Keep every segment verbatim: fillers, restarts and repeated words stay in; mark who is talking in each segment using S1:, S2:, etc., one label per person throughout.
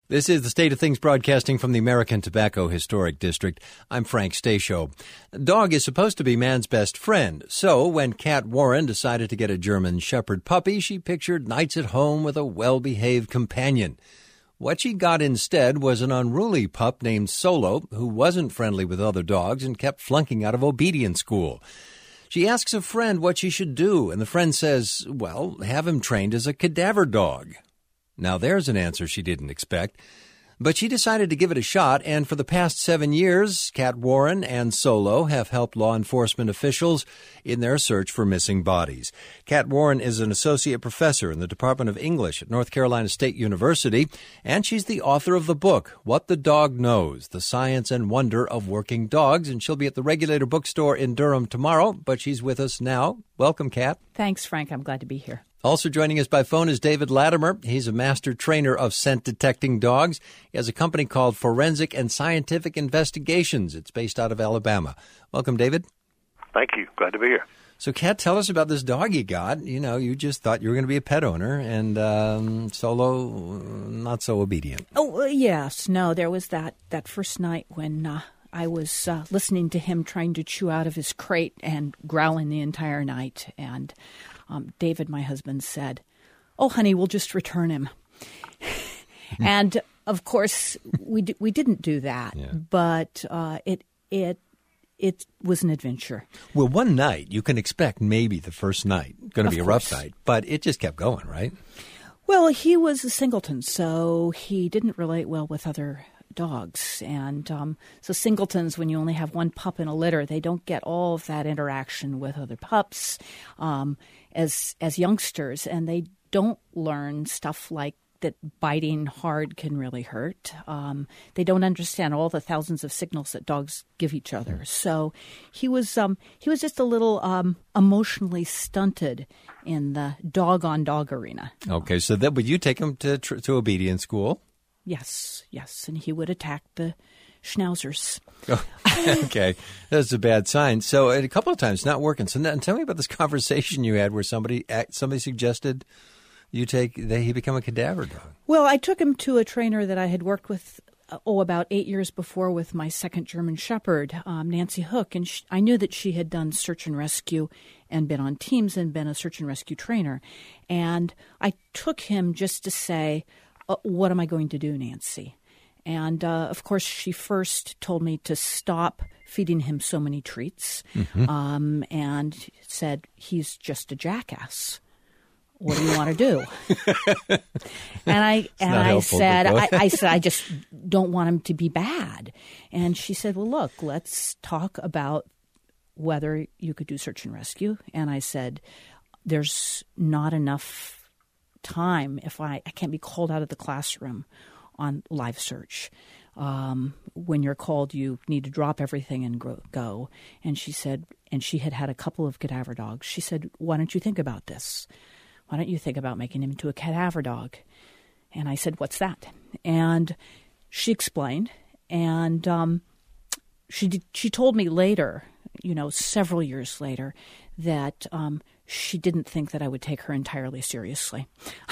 S1: This is the State of Things broadcasting from the American Tobacco Historic District. I'm Frank Stasio. Dog is supposed to be man's best friend. So when Kat Warren decided to get a German Shepherd puppy, she pictured nights at home with a well-behaved companion. What she got instead was an unruly pup named Solo, who wasn't friendly with other dogs and kept flunking out of obedience school. She asks a friend what she should do, and the friend says, well, have him trained as a cadaver dog. Now, there's an answer she didn't expect. But she decided to give it a shot, and for the past seven years, Kat Warren and Solo have helped law enforcement officials in their search for missing bodies. Kat Warren is an associate professor in the Department of English at North Carolina State University, and she's the author of the book, What the Dog Knows, The Science and Wonder of Working Dogs, and she'll be at the Regulator Bookstore in Durham tomorrow, but she's with us now. Welcome, Kat.
S2: Thanks, Frank. I'm glad to be here.
S1: Also joining us by phone is David Latimer. He's a master trainer of scent-detecting dogs. He has a company called Forensic and Scientific Investigations. It's based out of Alabama. Welcome, David.
S3: Thank you. Glad to be here.
S1: So, Kat, tell us about this dog you got. You know, you just thought you were going to be a pet owner, and um, Solo, not so obedient.
S2: Oh, uh, yes. No, there was that, that first night when uh, I was uh, listening to him trying to chew out of his crate and growling the entire night, and Um, David, my husband, said, oh, honey, we'll just return him. And, of course, we d- we didn't do that, yeah. but uh, it it it was an adventure.
S1: Well, one night, you can expect maybe the first night, going to be a rough night, but it just kept going, right?
S2: Well, he was a singleton, so he didn't relate well with other dogs. And um, so singletons, when you only have one pup in a litter, they don't get all of that interaction with other pups um, as as youngsters, and they don't learn stuff like that biting hard can really hurt. Um, they don't understand all the thousands of signals that dogs give each other. So he was um, he was just a little um, emotionally stunted in the dog-on-dog arena.
S1: Okay, so that would you take him to to obedience school?
S2: Yes, yes, and he would attack the schnauzers.
S1: Oh, okay, that's a bad sign. So a couple of times, not working. So now, tell me about this conversation you had where somebody somebody suggested you take that he become a cadaver dog.
S2: Well, I took him to a trainer that I had worked with, oh, about eight years before with my second German Shepherd, um, Nancy Hook, and she, I knew that she had done search and rescue and been on teams and been a search and rescue trainer. And I took him just to say, Uh, what am I going to do, Nancy? And, uh, of course, she first told me to stop feeding him so many treats mm-hmm. um, and said, he's just a jackass. What do you want to do? and I
S1: it's
S2: and I said, I, I said, I just don't want him to be bad. And she said, well, look, let's talk about whether you could do search and rescue. And I said, there's not enough time if I, I can't be called out of the classroom on live search. Um, when you're called, you need to drop everything and go. And she said, and she had had a couple of cadaver dogs. She said, why don't you think about this? Why don't you think about making him into a cadaver dog? And I said, what's that? And she explained, and um, she did, she told me later, you know, several years later, that um, she didn't think that I would take her entirely seriously.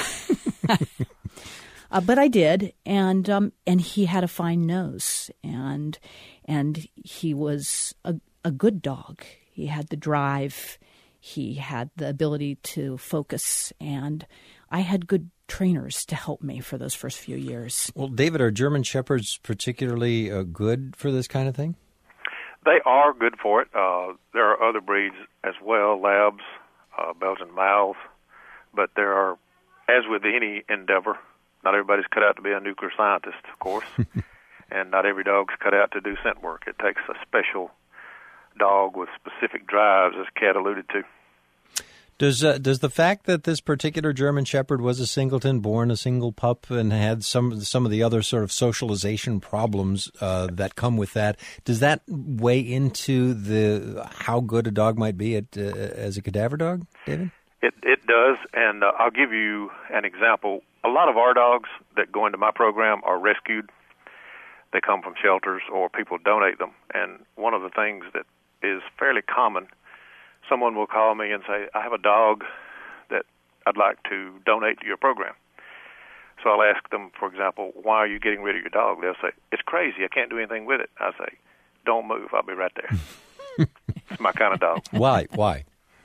S2: uh, but I did, and um, and he had a fine nose, and and he was a, a good dog. He had the drive. He had the ability to focus, and I had good trainers to help me for those first few years.
S1: Well, David, are German Shepherds particularly uh, good for this kind of thing?
S3: They are good for it. Uh, there are other breeds as well, Labs, uh, Belgian Mals, but there are, as with any endeavor, not everybody's cut out to be a nuclear scientist, of course, and not every dog's cut out to do scent work. It takes a special dog with specific drives, as Kat alluded to.
S1: Does uh, does the fact that this particular German Shepherd was a singleton, born a single pup, and had some some of the other sort of socialization problems uh, that come with that, does that weigh into the how good a dog might be at uh, as a cadaver dog, David?
S3: It it does, and uh, I'll give you an example. A lot of our dogs that go into my program are rescued. They come from shelters or people donate them, and one of the things that is fairly common, someone will call me and say, I have a dog that I'd like to donate to your program. So I'll ask them, for example, why are you getting rid of your dog? They'll say, it's crazy. I can't do anything with it. I say, don't move. I'll be right there. It's my kind of dog.
S1: Why? Why?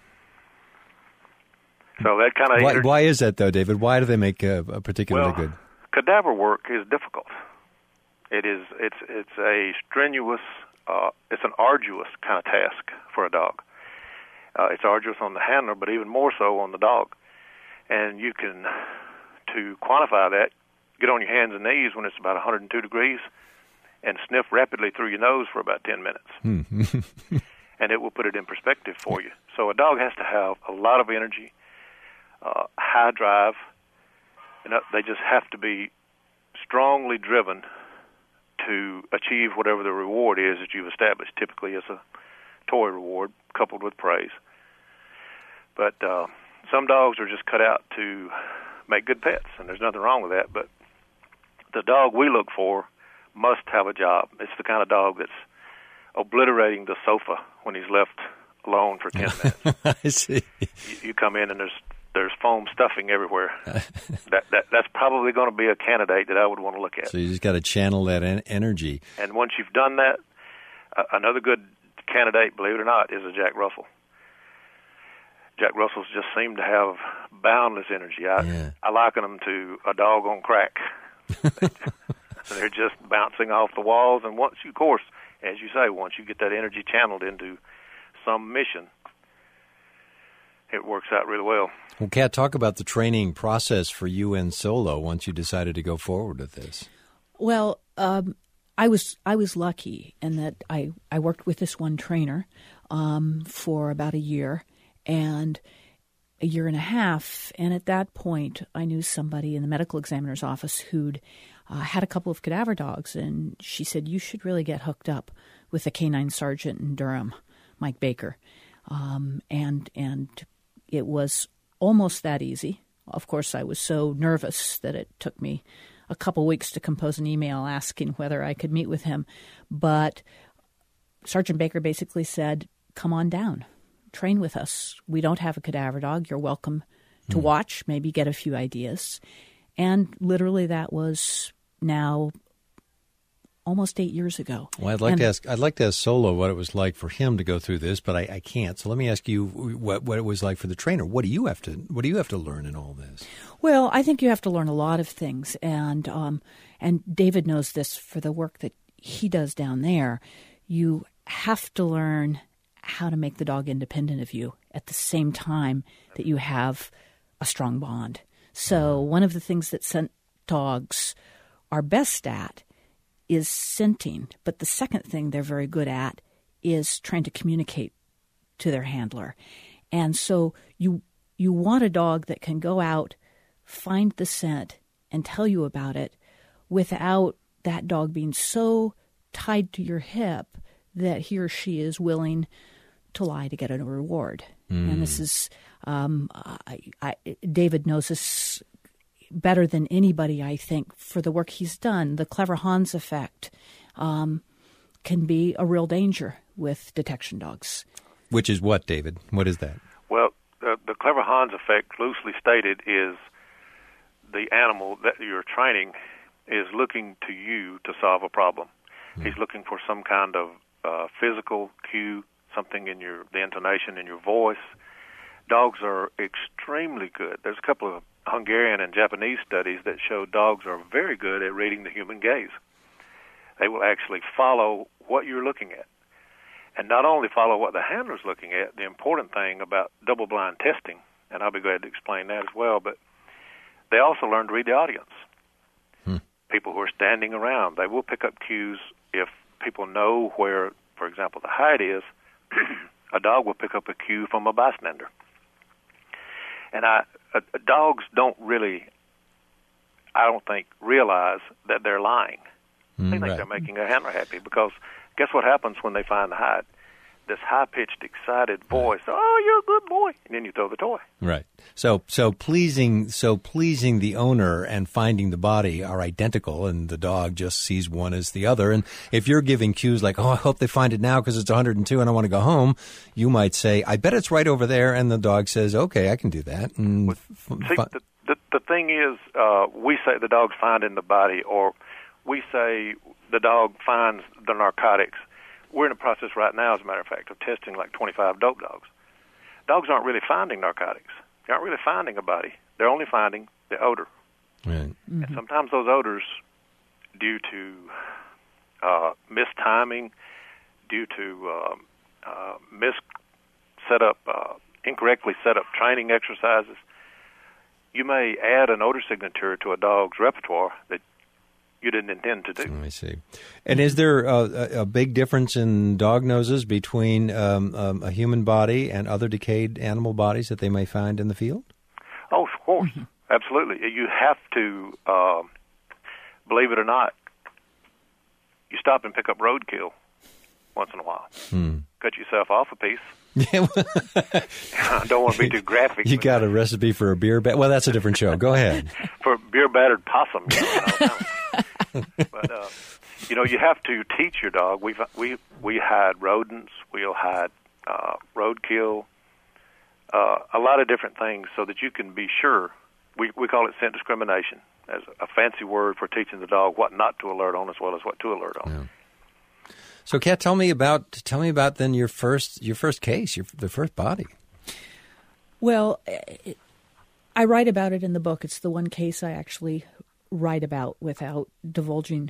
S3: So that kind of
S1: why, why is that, though, David? Why do they make a, a particularly
S3: well,
S1: good?
S3: Cadaver work is difficult. It is. It's. It's a strenuous. Uh, it's an arduous kind of task for a dog. Uh, it's arduous on the handler, but even more so on the dog. And you can, to quantify that, get on your hands and knees when it's about one hundred two degrees, and sniff rapidly through your nose for about ten minutes, and it will put it in perspective for you. So a dog has to have a lot of energy. Uh, high drive, and they just have to be strongly driven to achieve whatever the reward is that you've established. Typically, it's a toy reward coupled with praise. But uh, some dogs are just cut out to make good pets, and there's nothing wrong with that. But the dog we look for must have a job. It's the kind of dog that's obliterating the sofa when he's left alone for ten minutes.
S1: I see.
S3: You, you come in and there's There's foam stuffing everywhere. that, that That's probably going to be a candidate that I would want to look at.
S1: So you just got to channel that en- energy.
S3: And once you've done that, uh, another good candidate, believe it or not, is a Jack Russell. Jack Russells just seem to have boundless energy. I,
S1: yeah.
S3: I liken them to a dog on crack. They're just bouncing off the walls. And once you, of course, as you say, once you get that energy channeled into some mission, it works out really well.
S1: Well, Kat, talk about the training process for you and Solo once you decided to go forward with this.
S2: Well, um, I was I was lucky in that I, I worked with this one trainer um, for about a year and a year and a half. And at that point, I knew somebody in the medical examiner's office who'd uh, had a couple of cadaver dogs. And she said, you should really get hooked up with the canine sergeant in Durham, Mike Baker. Um, and and it was almost that easy. Of course, I was so nervous that it took me a couple weeks to compose an email asking whether I could meet with him. But Sergeant Baker basically said, come on down, train with us. We don't have a cadaver dog. You're welcome to mm. watch, maybe get a few ideas. And literally that was now almost eight years ago.
S1: Well, I'd like
S2: and,
S1: to ask. I'd like to ask Solo what it was like for him to go through this, but I, I can't. So let me ask you what what it was like for the trainer. What do you have to What do you have to learn in all this?
S2: Well, I think you have to learn a lot of things, and um, and David knows this for the work that he does down there. You have to learn how to make the dog independent of you at the same time that you have a strong bond. So one of the things that scent dogs are best at is scenting, but the second thing they're very good at is trying to communicate to their handler. And so you you want a dog that can go out, find the scent, and tell you about it without that dog being so tied to your hip that he or she is willing to lie to get a reward. Mm. And this is, um, I, I, David knows this better than anybody, I think, for the work he's done. The Clever Hans effect um, can be a real danger with detection dogs.
S1: Which is what, David? What is that?
S3: Well, the, the Clever Hans effect, loosely stated, is the animal that you're training is looking to you to solve a problem. Hmm. He's looking for some kind of uh, physical cue, something in your the intonation in your voice. Dogs are extremely good. There's a couple of Hungarian and Japanese studies that show dogs are very good at reading the human gaze. They will actually follow what you're looking at. And not only follow what the handler's looking at, the important thing about double-blind testing, and I'll be glad to explain that as well, but they also learn to read the audience. Hmm. People who are standing around, they will pick up cues if people know where, for example, the hide is. A dog will pick up a cue from a bystander. And I, uh, dogs don't really, I don't think, realize that they're lying. Mm, they think right. they're making a handler happy because guess what happens when they find the hide? This high-pitched, excited voice, right. "Oh, you're a good boy," and then you throw the toy.
S1: Right. So, so pleasing, so pleasing the owner and finding the body are identical, and the dog just sees one as the other. And if you're giving cues like, "Oh, I hope they find it now because it's one hundred two and I want to go home," you might say, "I bet it's right over there," and the dog says, "Okay, I can do that." And
S3: well, see, the, the the thing is, uh, we say the dog's finding the body, or we say the dog finds the narcotics. We're in a process right now, as a matter of fact, of testing like twenty-five dope dogs. Dogs aren't really finding narcotics. They aren't really finding a body. They're only finding the odor.
S1: Right.
S2: Mm-hmm.
S3: And sometimes those odors, due to uh, mistiming, due to um, uh, mis set up, uh, incorrectly set up training exercises, you may add an odor signature to a dog's repertoire that you didn't intend to do.
S1: I see. And is there a, a, a big difference in dog noses between um, um, a human body and other decayed animal bodies that they may find in the field?
S3: Oh, of course. Mm-hmm. Absolutely. You have to, uh, believe it or not, you stop and pick up roadkill once in a while. Hmm. Cut yourself off a piece. I don't want to be too graphic.
S1: You got a recipe for a beer bat? Well, that's a different show. Go ahead.
S3: For beer battered possum. You know, but, uh, you know, you have to teach your dog. We've, we we hide rodents. We'll hide uh, roadkill, uh, a lot of different things so that you can be sure. We, we call it scent discrimination, as a fancy word for teaching the dog what not to alert on as well as what to alert on.
S1: Yeah. So, Kat, tell me about tell me about then your first your first case, your the first body.
S2: Well, it, I write about it in the book. It's the one case I actually write about without divulging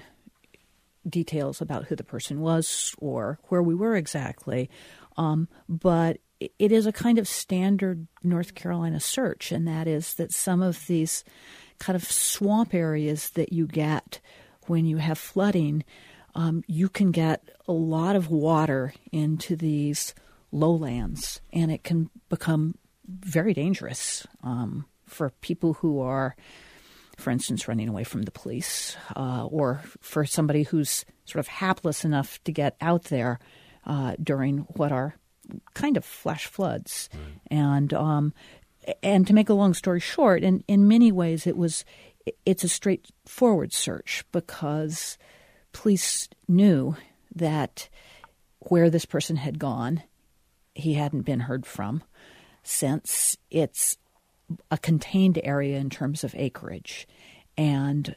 S2: details about who the person was or where we were exactly. Um, but it is a kind of standard North Carolina search, and that is that some of these kind of swamp areas that you get when you have flooding, um, you can get a lot of water into these lowlands, and it can become very dangerous um, for people who are, for instance, running away from the police, uh, or for somebody who's sort of hapless enough to get out there uh, during what are kind of flash floods. Right. And um, and to make a long story short, in, in many ways it was it's a straightforward search because police knew that where this person had gone, he hadn't been heard from since it's a contained area in terms of acreage. And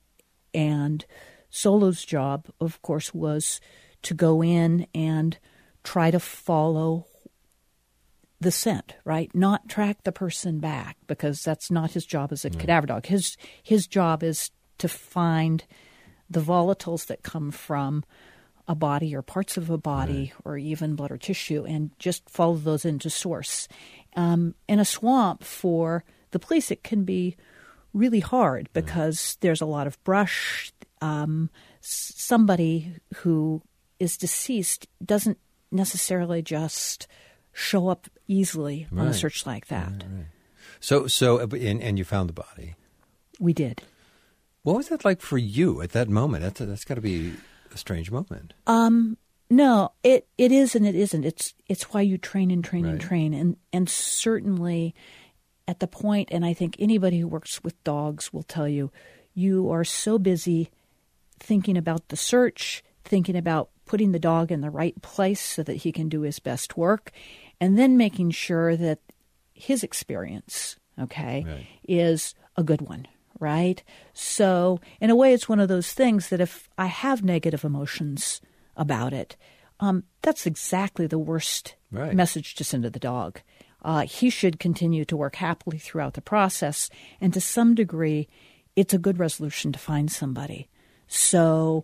S2: and Solo's job, of course, was to go in and try to follow the scent, right? Not track the person back, because that's not his job as a mm. cadaver dog. His his job is to find the volatiles that come from a body or parts of a body right. or even blood or tissue, and just follow those into source. Um, in a swamp, for the police, it can be really hard because mm. there's a lot of brush. Um, somebody who is deceased doesn't necessarily just show up easily right. on a search like that. Right, right.
S1: So, so, and, and you found the body.
S2: We did.
S1: What was that like for you at that moment? That's that's got to be a strange moment.
S2: Um, no, it it is and it isn't. It's it's why you train and train right. and train, and and certainly at the point, and I think anybody who works with dogs will tell you, you are so busy thinking about the search, thinking about putting the dog in the right place so that he can do his best work, and then making sure that his experience, okay, right. is a good one, right? So in a way, it's one of those things that if I have negative emotions about it, um, that's exactly the worst right. message to send to the dog. Uh, he should continue to work happily throughout the process, and to some degree, it's a good resolution to find somebody. So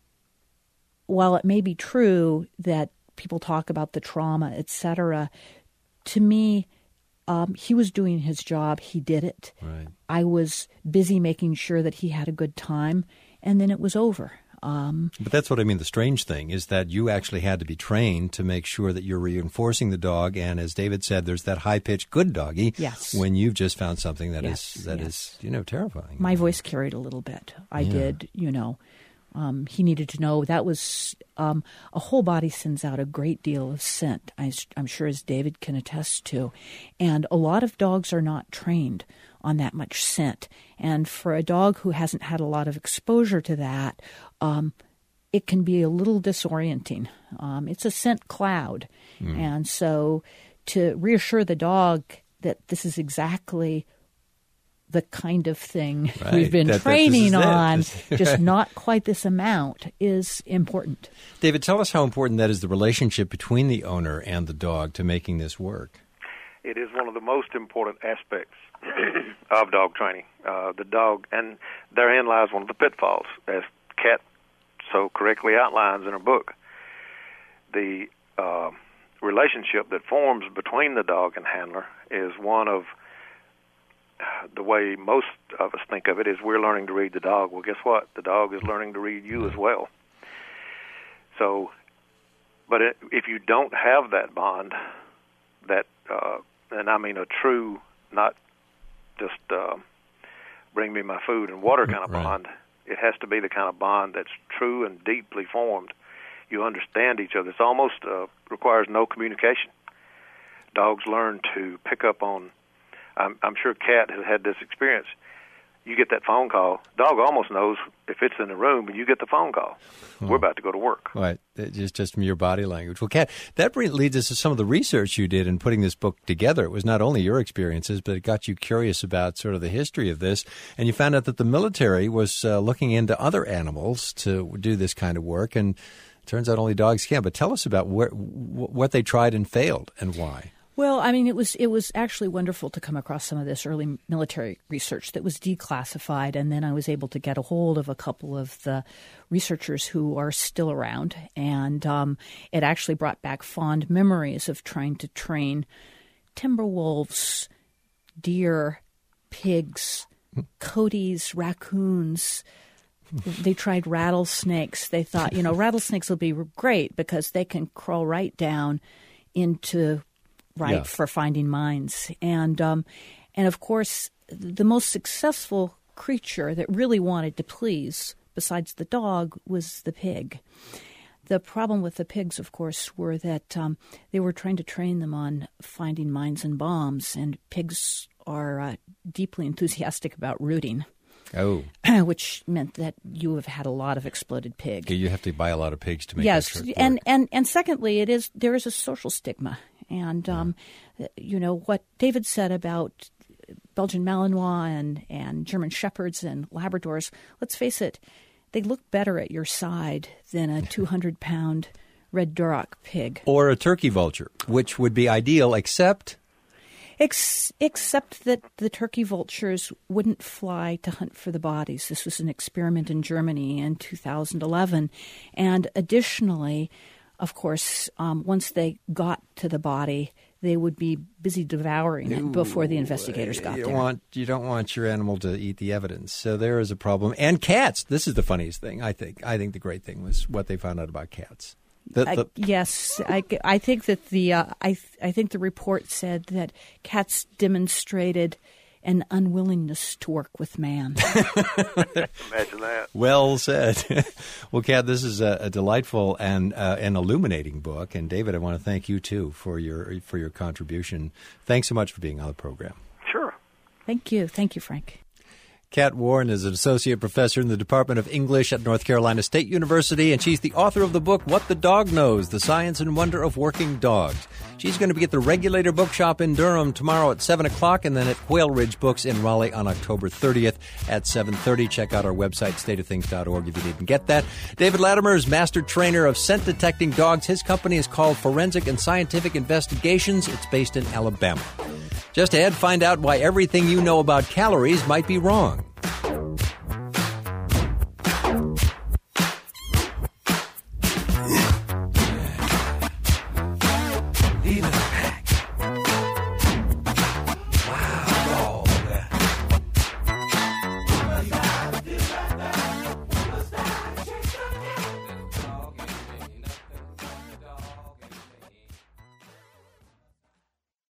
S2: while it may be true that people talk about the trauma, et cetera, to me, um, he was doing his job. He did it.
S1: Right.
S2: I was busy making sure that he had a good time, and then it was over. Um,
S1: but that's what I mean. The strange thing is that you actually had to be trained to make sure that you're reinforcing the dog. And as David said, there's that high-pitched good doggy
S2: yes.
S1: when you've just found something that
S2: yes,
S1: is that
S2: yes.
S1: is you know terrifying.
S2: My voice carried a little bit. I yeah. did, you know. Um, he needed to know that was um, a whole body sends out a great deal of scent, I, I'm sure, as David can attest to. And a lot of dogs are not trained on that much scent. And for a dog who hasn't had a lot of exposure to that, um, it can be a little disorienting. Um, it's a scent cloud. Mm. And so to reassure the dog that this is exactly the kind of thing
S1: right.
S2: we've been
S1: that,
S2: training
S1: that
S2: on,
S1: right.
S2: just not quite this amount, is important.
S1: David, tell us how important that is, the relationship between the owner and the dog to making this work.
S3: It is one of the most important aspects of dog training. Uh, the dog, and therein lies one of the pitfalls, as Kat so correctly outlines in her book. The uh, relationship that forms between the dog and handler is one of, the way most of us think of it, is we're learning to read the dog. Well, guess what? The dog is learning to read you as well. So, but it, if you don't have that bond, that, uh, and I mean a true, not just uh, bring me my food and water kind of
S1: right.
S3: bond, it has to be the kind of bond that's true and deeply formed. You understand each other. It almost uh, requires no communication. Dogs learn to pick up on, I'm, I'm sure Kat has had this experience. You get that phone call, dog almost knows if it's in the room and you get the phone call. Hmm. We're about to go to work.
S1: Right, just, just from your body language. Well, Kat, that leads us to some of the research you did in putting this book together. It was not only your experiences, but it got you curious about sort of the history of this. And you found out that the military was uh, looking into other animals to do this kind of work. And it turns out only dogs can. But tell us about where, what they tried and failed and why.
S2: Well, I mean, it was it was actually wonderful to come across some of this early military research that was declassified, and then I was able to get a hold of a couple of the researchers who are still around, and um, it actually brought back fond memories of trying to train timber wolves, deer, pigs, coyotes, raccoons. They tried rattlesnakes. They thought, you know, rattlesnakes will be great because they can crawl right down into right
S1: yeah.
S2: for finding mines. And, um, and of course, the most successful creature that really wanted to please, besides the dog, was the pig. The problem with the pigs, of course, were that um, they were trying to train them on finding mines and bombs, and pigs are uh, deeply enthusiastic about rooting.
S1: Oh.
S2: Which meant that you have had a lot of exploded pig.
S1: You have to buy a lot of pigs to make
S2: yes,
S1: that trick
S2: and,
S1: work.
S2: and and secondly, it is there is a social stigma. And, um, you know, what David said about Belgian Malinois and, and German Shepherds and Labradors, let's face it, they look better at your side than a two hundred pound red Duroc pig.
S1: Or a turkey vulture, which would be ideal, except...
S2: Ex- except that the turkey vultures wouldn't fly to hunt for the bodies. This was an experiment in Germany in two thousand eleven. And additionally, of course, um, once they got to the body, they would be busy devouring it before the investigators got
S1: you
S2: there.
S1: Don't want, you don't want your animal to eat the evidence. So there is a problem. And cats. This is the funniest thing, I think. I think the great thing was what they found out about cats. The, the,
S2: I, yes, I, I think that the uh, I I think the report said that cats demonstrated an unwillingness to work with man.
S3: Imagine that.
S1: Well said. Well, Kat, this is a, a delightful and uh, an illuminating book. And David, I want to thank you too for your for your contribution. Thanks so much for being on the program.
S3: Sure.
S2: Thank you, thank you, Frank.
S1: Kat Warren is an associate professor in the Department of English at North Carolina State University, and she's the author of the book, What the Dog Knows, The Science and Wonder of Working Dogs. She's going to be at the Regulator Bookshop in Durham tomorrow at seven o'clock, and then at Quail Ridge Books in Raleigh on October thirtieth at seven thirty. Check out our website, state of things dot org, if you didn't get that. David Latimer is master trainer of scent-detecting dogs. His company is called Forensic and Scientific Investigations. It's based in Alabama. Just ahead, find out why everything you know about calories might be wrong.